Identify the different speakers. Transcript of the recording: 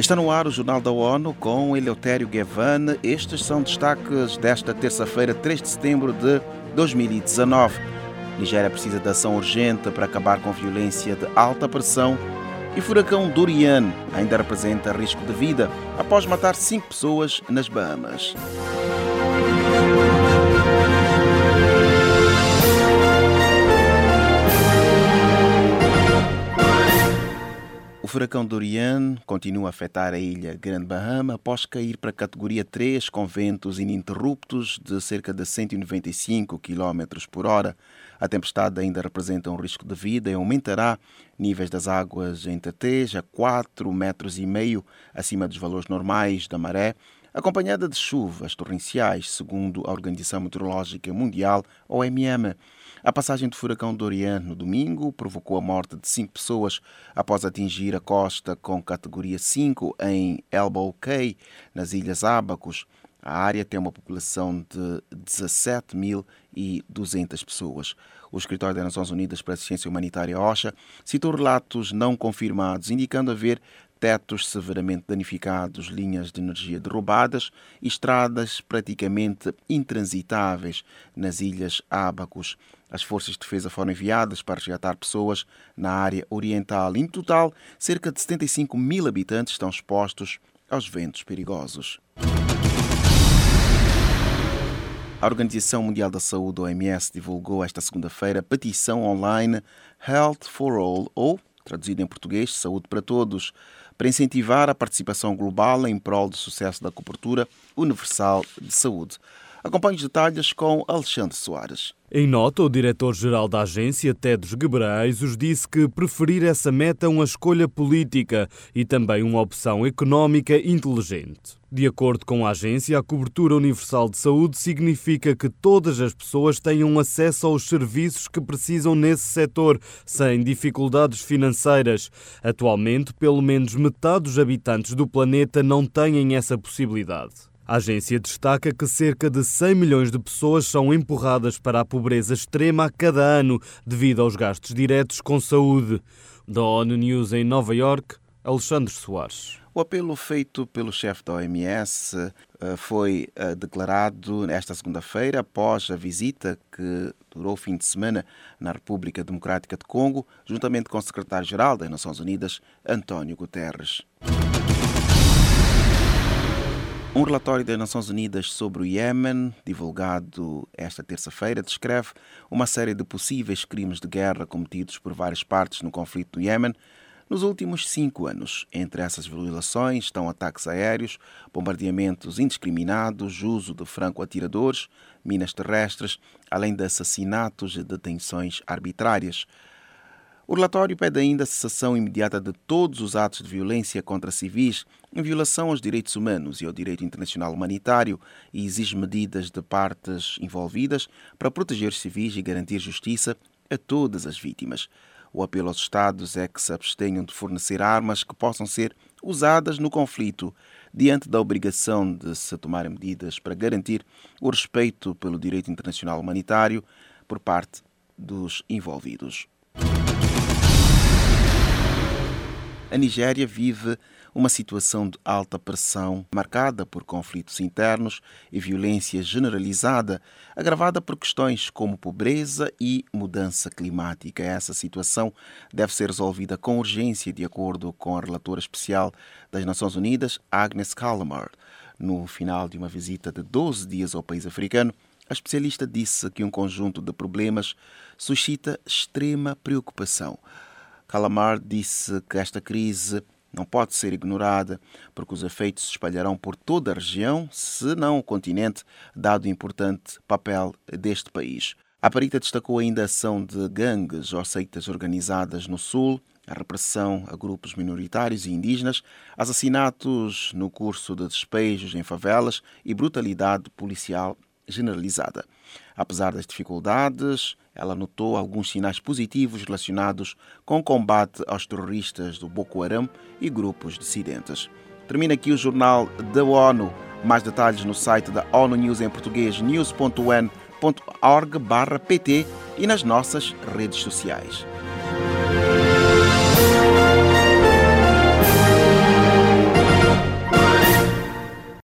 Speaker 1: Está no ar o Jornal da ONU com Eleutério Gavan. Estes são destaques desta terça-feira, 3 de setembro de 2019. Nigéria precisa de ação urgente para acabar com violência de alta pressão e furacão Dorian ainda representa risco de vida após matar 5 pessoas nas Bahamas. O furacão Dorian continua a afetar a ilha Grande Bahama após cair para a categoria 3 com ventos ininterruptos de cerca de 195 km por hora. A tempestade ainda representa um risco de vida e aumentará níveis das águas em Teteja a 4,5 metros acima dos valores normais da maré, acompanhada de chuvas torrenciais, segundo a Organização Meteorológica Mundial, OMM. A passagem do furacão Dorian no domingo provocou a morte de 5 pessoas após atingir a costa com categoria 5 em Elbow Cay, nas Ilhas Ábacos. A área tem uma população de 17.200 pessoas. O Escritório das Nações Unidas para a Assistência Humanitária, OCHA, citou relatos não confirmados, indicando haver tetos severamente danificados, linhas de energia derrubadas e estradas praticamente intransitáveis nas Ilhas Ábacos. As forças de defesa foram enviadas para resgatar pessoas na área oriental. Em total, cerca de 75 mil habitantes estão expostos aos ventos perigosos. A Organização Mundial da Saúde, OMS, divulgou esta segunda-feira a petição online Health for All, ou, traduzido em português, Saúde para Todos, para incentivar a participação global em prol do sucesso da cobertura universal de saúde. Acompanhe os detalhes com Alexandre Soares.
Speaker 2: Em nota, o diretor-geral da agência, Tedros Ghebreyesus, disse que preferir essa meta é uma escolha política e também uma opção económica inteligente. De acordo com a agência, a cobertura universal de saúde significa que todas as pessoas tenham acesso aos serviços que precisam nesse setor, sem dificuldades financeiras. Atualmente, pelo menos metade dos habitantes do planeta não têm essa possibilidade. A agência destaca que cerca de 100 milhões de pessoas são empurradas para a pobreza extrema a cada ano devido aos gastos diretos com saúde. Da ONU News em Nova Iorque, Alexandre Soares.
Speaker 1: O apelo feito pelo chefe da OMS foi declarado esta segunda-feira após a visita que durou o fim de semana na República Democrática de Congo, juntamente com o secretário-geral das Nações Unidas, António Guterres. Um relatório das Nações Unidas sobre o Iêmen, divulgado esta terça-feira, descreve uma série de possíveis crimes de guerra cometidos por várias partes no conflito do Iêmen nos últimos 5 anos. Entre essas violações estão ataques aéreos, bombardeamentos indiscriminados, uso de franco-atiradores, minas terrestres, além de assassinatos e detenções arbitrárias. O relatório pede ainda a cessação imediata de todos os atos de violência contra civis em violação aos direitos humanos e ao direito internacional humanitário e exige medidas de partes envolvidas para proteger os civis e garantir justiça a todas as vítimas. O apelo aos Estados é que se abstenham de fornecer armas que possam ser usadas no conflito, diante da obrigação de se tomarem medidas para garantir o respeito pelo direito internacional humanitário por parte dos envolvidos. A Nigéria vive uma situação de alta pressão marcada por conflitos internos e violência generalizada, agravada por questões como pobreza e mudança climática. Essa situação deve ser resolvida com urgência, de acordo com a relatora especial das Nações Unidas, Agnes Callamard. No final de uma visita de 12 dias ao país africano, a especialista disse que um conjunto de problemas suscita extrema preocupação. Callamard disse que esta crise não pode ser ignorada porque os efeitos se espalharão por toda a região, se não o continente, dado o importante papel deste país. A perita destacou ainda a ação de gangues ou seitas organizadas no sul, a repressão a grupos minoritários e indígenas, assassinatos no curso de despejos em favelas e brutalidade policial generalizada. Apesar das dificuldades, ela notou alguns sinais positivos relacionados com o combate aos terroristas do Boko Haram e grupos dissidentes. Termina aqui o Jornal da ONU. Mais detalhes no site da ONU News em português, news.un.org/pt e nas nossas redes sociais.